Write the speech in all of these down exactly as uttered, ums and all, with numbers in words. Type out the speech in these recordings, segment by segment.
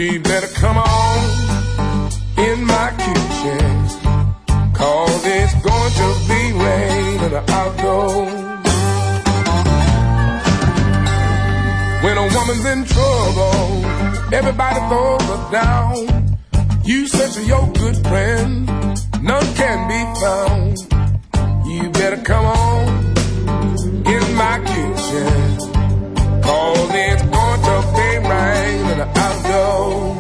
She better come on in my kitchen, 'cause it's going to be rain in the outdoors. When a woman's in trouble, everybody throws her down. You search for your good friend, none can be found. You better come on in my kitchen, 'cause it's going to be rain in the outdoors.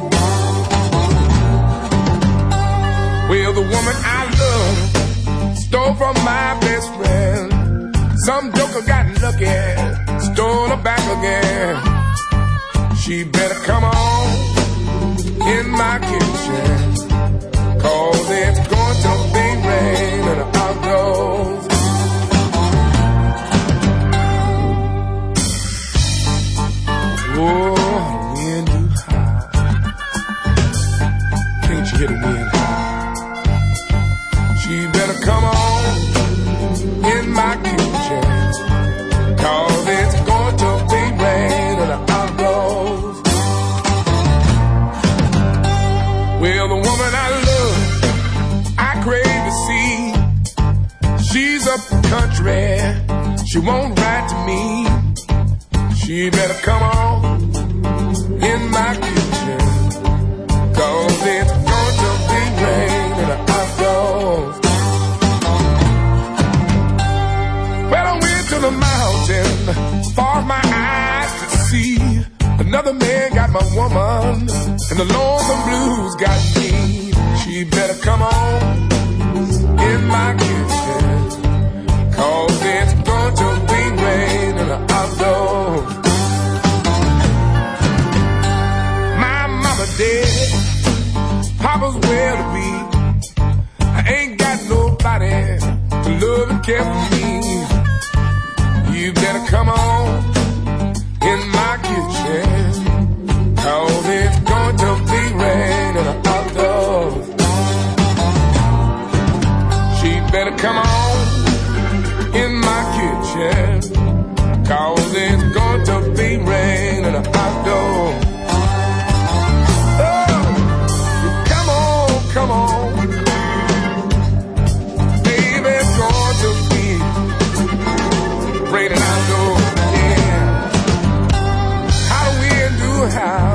Well, the woman I love stole from my best friend. Some joker got lucky, stole her back again. She better come on in my kitchen, 'cause it's going to be rain in the outdoors. Oh, wind too high. Can't you hear the wind high? She better come on in my kitchen, 'cause it's going to be rain in the outdoors. Well, the woman I love, I crave to see. She's up the country, she won't write to me. She better come on in my kitchen, 'cause it's going to be rain in the outdoors. Well, I went to the mountain, far as my eyes could see. Another man got my woman, and the lonesome blues got me. She better come on in my kitchen, 'cause it's going to be rain in the outdoors. My mama dead, Papa's well to be. I ain't got nobody to love and care for me. You better come on in my kitchen, 'cause it's going to be rain in the outdoors. She better come on in my kitchen, 'cause it's going to be rain in the outdoors. Oh, come on, come on, baby, it's going to be raining outdoors. Yeah, how do we do how?